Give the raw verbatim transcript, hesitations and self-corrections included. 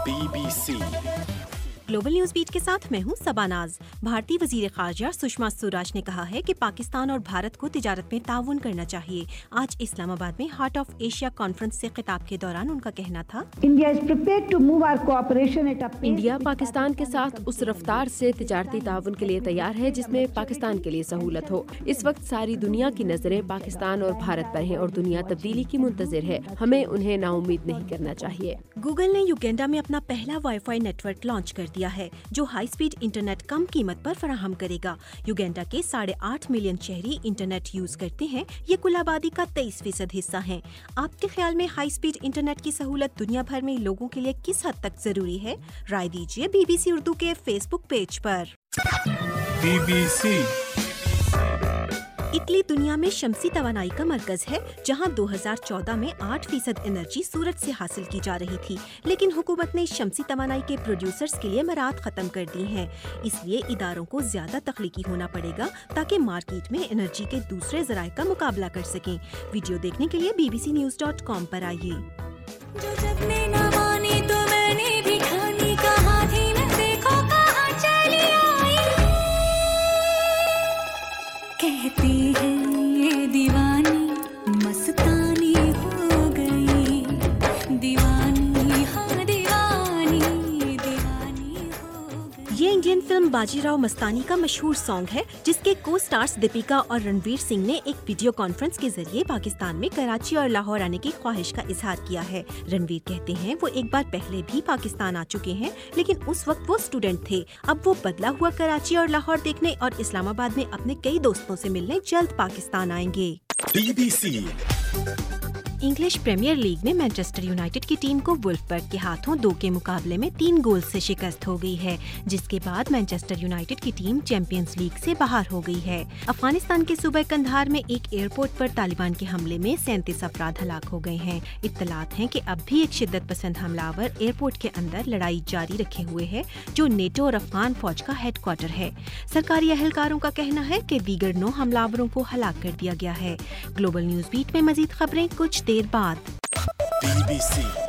Be B C global news beat کے ساتھ میں ہوں سباناز۔ بھارتی وزیر خارجہ سشما سوراج نے کہا ہے کہ پاکستان اور بھارت کو تجارت میں تعاون کرنا چاہیے۔ آج اسلام آباد میں ہارٹ آف ایشیا کانفرنس سے خطاب کے دوران ان کا کہنا تھا، انڈیا پاکستان کے ساتھ اس رفتار سے تجارتی تعاون کے لیے تیار ہے جس میں پاکستان کے لیے سہولت ہو۔ اس وقت ساری دنیا کی نظریں پاکستان اور بھارت پر ہیں اور دنیا تبدیلی کی منتظر ہے۔ ہمیں انہیں نا امید نہیں کرنا چاہیے۔ گوگل نے یوگینڈا میں اپنا پہلا wifi network launch کر دیا ہے جو ہائی سپیڈ انٹرنیٹ کم قیمت پر فراہم کرے گا۔ یوگینڈا کے ساڑھے آٹھ ملین شہری انٹرنیٹ یوز کرتے ہیں۔ یہ کل آبادی کا تیئیس فیصد حصہ ہیں۔ آپ کے خیال میں ہائی سپیڈ انٹرنیٹ کی سہولت دنیا بھر میں لوگوں کے لیے کس حد تک ضروری ہے؟ رائے دیجیے بی بی سی اردو کے فیس بک پیج پر۔ بی بی سی اٹلی دنیا میں شمسی توانائی کا مرکز ہے، جہاں دو ہزار چودہ میں آٹھ فیصد انرجی سورج سے حاصل کی جا رہی تھی، لیکن حکومت نے شمسی توانائی کے پروڈیوسرز کے لیے مراعات ختم کر دی ہیں۔ اس لیے اداروں کو زیادہ تخلیقی ہونا پڑے گا تاکہ مارکیٹ میں انرجی کے دوسرے ذرائع کا مقابلہ کر سکیں۔ ویڈیو دیکھنے کے لیے B B C news dot com پر آئیے۔ کہتی ہے یہ دیوانی مستانی ہو گئی، دیوانی ہاں دیوانی دیوانی ہو گئی۔ یہ انڈین فلم باجی راؤ مستانی کا مشہور سانگ ہے جس کے کو سٹارز دیپیکا اور رنویر سنگھ نے ایک ویڈیو کانفرنس کے ذریعے پاکستان میں کراچی اور لاہور آنے کی خواہش کا اظہار کیا ہے۔ رنویر کہتے ہیں وہ ایک بار پہلے بھی پاکستان آ چکے ہیں، لیکن اس وقت وہ اسٹوڈنٹ تھے۔ اب وہ بدلا ہوا کراچی اور لاہور دیکھنے اور اسلام آباد میں اپنے کئی دوستوں سے ملنے جلد پاکستان آئیں گے۔ B B C English Premier League میں مانچسٹر یونائیٹڈ کی ٹیم کو وولفبرگ کے ہاتھوں دو کے مقابلے میں تین گول سے شکست ہو گئی ہے، جس کے بعد مانچسٹر یونائیٹڈ کی ٹیم چیمپئنز لیگ سے باہر ہو گئی ہے۔ افغانستان کے صوبہ قندھار میں ایک ایئرپورٹ پر طالبان کے حملے میں سینتیس افراد ہلاک ہو گئے ہیں۔ اطلاعات ہیں کہ اب بھی ایک شدت پسند حملہ آور ایئرپورٹ کے اندر لڑائی جاری رکھے ہوئے ہے، جو نیٹو اور افغان فوج کا ہیڈ کوارٹر ہے۔ سرکاری اہلکاروں کا کہنا ہے کہ دیگر نو حملہ آوروں کو ہلاک کر دیا گیا ہے۔ گلوبل نیوز بیٹ میں مزید خبریں کچھ دیر بعد۔ Be B C